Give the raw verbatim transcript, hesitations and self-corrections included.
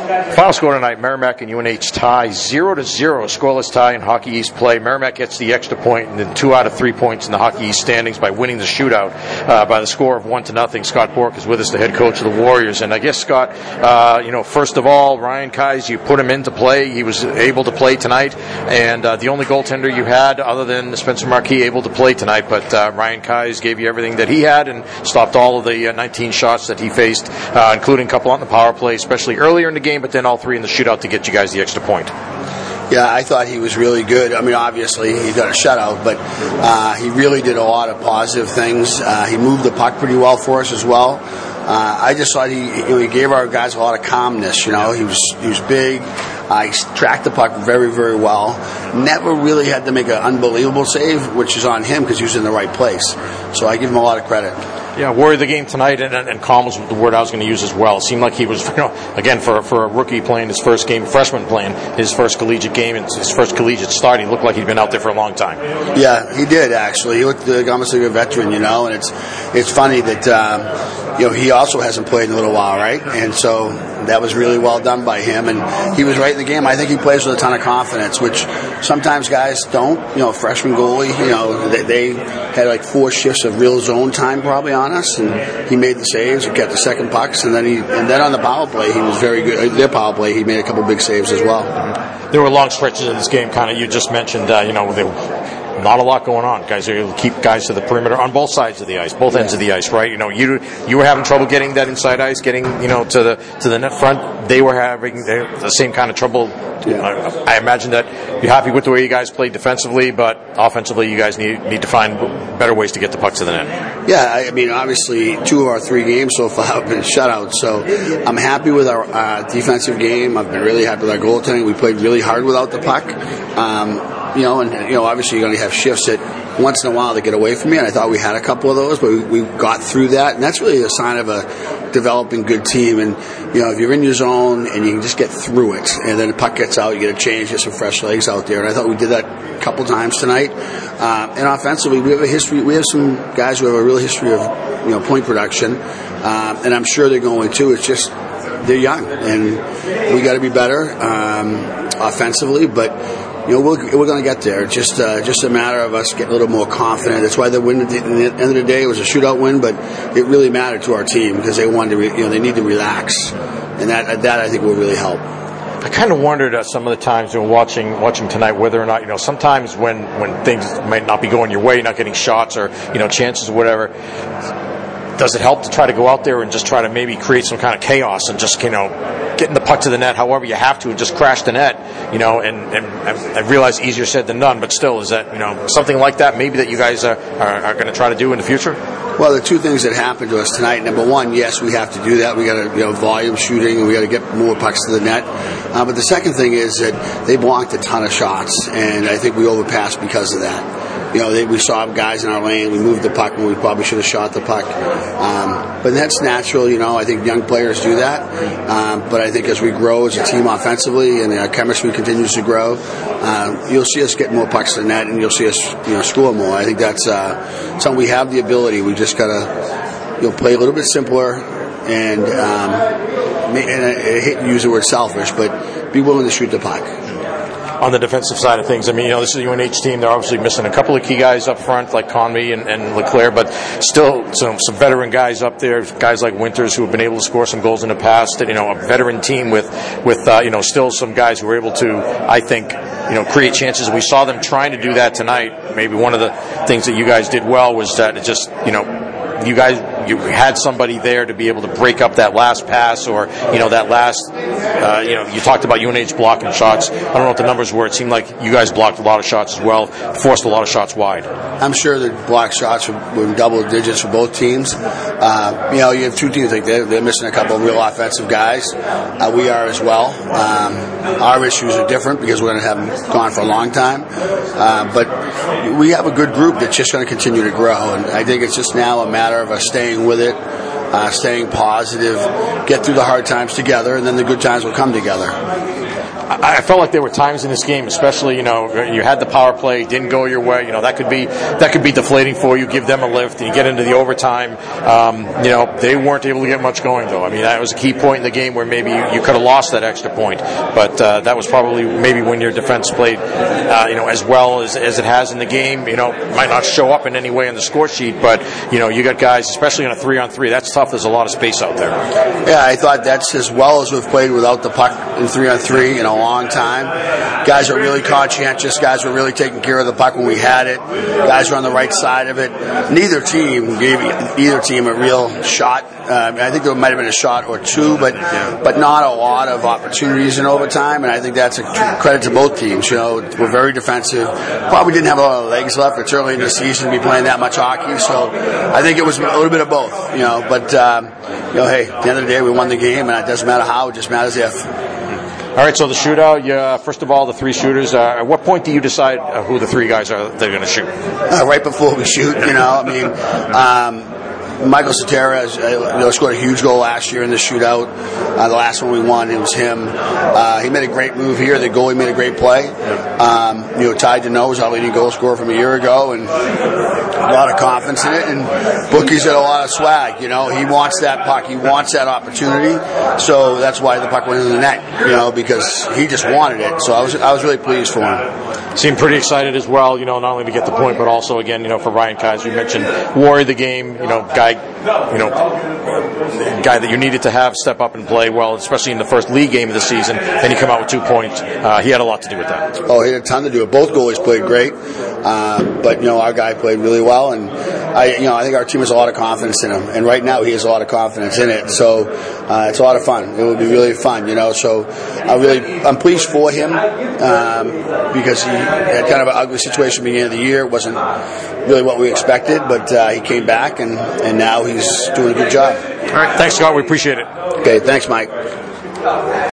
Final score tonight, Merrimack and U N H tie zero to zero, scoreless tie in Hockey East play. Merrimack gets the extra point and then two out of three points in the Hockey East standings by winning the shootout uh, by the score of one to nothing. Scott Bork is with us, the head coach of the Warriors. And I guess, Scott, uh, you know, first of all, Ryan Keyes, you put him into play. He was able to play tonight. And uh, the only goaltender you had, other than Spencer Marquis, able to play tonight. But uh, Ryan Keyes gave you everything that he had and stopped all of the uh, nineteen shots that he faced, uh, including a couple on the power play, especially earlier in the game, but then all three in the shootout to get you guys the extra point. Yeah, I thought he was really good. I mean, obviously, he got a shutout, but uh, he really did a lot of positive things. Uh, he moved the puck pretty well for us as well. Uh, I just thought he, you know, he gave our guys a lot of calmness. You know, he was he was big. Uh, he tracked the puck very, very well. Never really had to make an unbelievable save, which is on him because he was in the right place. So I give him a lot of credit. Yeah, warrior of the game tonight, and, and, and calm was the word I was going to use as well. It seemed like he was, you know, again, for for a rookie playing his first game, freshman playing his first collegiate game and his first collegiate start, he looked like he'd been out there for a long time. Yeah, he did, actually. He looked like almost like a veteran, you know, and it's it's funny that, um, you know, he also hasn't played in a little while, right? And so that was really well done by him, and he was right in the game. I think he plays with a ton of confidence, which sometimes guys don't. You know, freshman goalie, you know, they, they had like four shifts of real zone time probably on us, and he made the saves, he got the second pucks, and then he and then on the power play he was very good. Their power play, he made a couple big saves as well. There were long stretches in this game, kind of you just mentioned. Uh, you know, they not a lot going on. Guys are able to keep guys to the perimeter on both sides of the ice, both yeah. ends of the ice, right? You know, you you were having trouble getting that inside ice, getting, you know, to the to the net front. They were having the same kind of trouble. Yeah. I, I imagine that you're happy with the way you guys played defensively, but offensively you guys need need to find better ways to get the puck to the net. Yeah, I mean, obviously two of our three games so far have been shutouts, so I'm happy with our uh, defensive game. I've been really happy with our goaltending. We played really hard without the puck. Um, You know, and you know, obviously you're going to have shifts that once in a while they get away from you, and I thought we had a couple of those, but we, we got through that, and that's really a sign of a developing good team. And you know, if you're in your zone and you can just get through it, and then the puck gets out, you get a change, get some fresh legs out there, and I thought we did that a couple times tonight. Uh, and offensively, we have a history. We have some guys who have a real history of you know point production, um, and I'm sure they're going to. It's just they're young, and we got to be better um, offensively, but. You know, we're, we're going to get there. It's just, uh, just a matter of us getting a little more confident. That's why the win at the, at the end of the day, it was a shootout win, but it really mattered to our team because they wanted to, re, you know, they need to relax, and that that I think will really help. I kind of wondered uh, some of the times, you know, watching watching tonight, whether or not, you know, sometimes when when things might not be going your way, not getting shots or you know chances or whatever. Does it help to try to go out there and just try to maybe create some kind of chaos and just, you know, getting the puck to the net however you have to and just crash the net, you know, and, and I realize easier said than done, but still, is that, you know, something like that maybe that you guys are, are, are going to try to do in the future? Well, the two things that happened to us tonight, number one, yes, we have to do that. We got to, you know, volume shooting, and we got to get more pucks to the net. Uh, but the second thing is that they blocked a ton of shots, and I think we overpassed because of that. You know, they, we saw guys in our lane. We moved the puck when we probably should have shot the puck. Um, but that's natural, you know. I think young players do that. Um, but I think as we grow as a team offensively and our chemistry continues to grow, uh, you'll see us get more pucks to the net, and you'll see us, you know, score more. I think that's uh, something we have the ability. We just got to, you know, play a little bit simpler and, um, and I hate to use the word selfish, but be willing to shoot the puck. On the defensive side of things, I mean, you know, this is a U N H team. They're obviously missing a couple of key guys up front, like Convey and, and Leclerc, but still some, some veteran guys up there, guys like Winters who have been able to score some goals in the past. And, you know, a veteran team with, with uh, you know, still some guys who were able to, I think, you know, create chances. We saw them trying to do that tonight. Maybe one of the things that you guys did well was that it just, you know, you guys, you had somebody there to be able to break up that last pass or, you know, that last, uh, you know, you talked about U N H blocking shots. I don't know what the numbers were. It seemed like you guys blocked a lot of shots as well, forced a lot of shots wide. I'm sure the block shots were in double digits for both teams. Uh, you know, you have two teams, like they're, they're missing a couple of real offensive guys. Uh, we are as well. Um, our issues are different because we're going to have them gone for a long time. Uh, but we have a good group that's just going to continue to grow. And I think it's just now a matter of us staying with it, uh, staying positive, get through the hard times together, and then the good times will come together. I, I felt like there were times in this game, especially, you know, you had the power play, didn't go your way. You know, that could be that could be deflating for you. Give them a lift, and you get into the overtime. Um, you know, they weren't able to get much going, though. I mean, that was a key point in the game where maybe you, you could have lost that extra point. But uh, that was probably maybe when your defense played, uh, you know, as well as, as it has in the game. You know, might not show up in any way on the score sheet, but, you know, you got guys, especially on a three-on-three, that's tough. There's a lot of space out there. Yeah, I thought that's as well as we've played without the puck in three-on-three in a long time. Guys are really conscientious. Guys were really taking care of the puck when we had it. Guys were on the right side of it. Neither team gave either team a real shot. Uh, I think there might have been a shot or two, but but not a lot of opportunities in overtime, and I think that's a credit to both teams. You know, we're very defensive. Probably didn't have a lot of legs left. It's early in the season to be playing that much hockey, so I think it was a little bit of both. You know, but um, you know, hey, at the end of the day, we won the game, and it doesn't matter how; it just matters if. All right, so the shootout, uh, first of all, the three shooters, uh, at what point do you decide uh, who the three guys are they're going to shoot? Uh, right before we shoot, you know, I mean, um, Michael Sotera has, uh, you know, scored a huge goal last year in the shootout. Uh, the last one we won, it was him. Uh, he made a great move here. The goalie made a great play. Um, you know, Ty Deneau was our leading goal scorer from a year ago, and a lot of confidence in it. And Bookie's got a lot of swag. You know, he wants that puck. He wants that opportunity. So that's why the puck went in the net. You know, because he just wanted it. So I was I was really pleased for him. Seemed pretty excited as well. You know, not only to get the point, but also again, you know, for Ryan Kaiser. You mentioned Warrior the game. You know, guy. You know, guy that you needed to have step up and play well, especially in the first league game of the season. Then he come out with two points. Uh, he had a lot to do with that. Oh, he had a ton to do with it. Both goalies played great, uh, but you know, our guy played really well, and I, you know, I think our team has a lot of confidence in him. And right now, he has a lot of confidence in it. So uh, it's a lot of fun. It will be really fun, you know. So I really, I'm pleased for him um, because he had kind of an ugly situation at the beginning of the year. It wasn't really what we expected, but uh, he came back, and, and now he's doing a good job. All right, thanks, Scott. We appreciate it. Okay, thanks, Mike.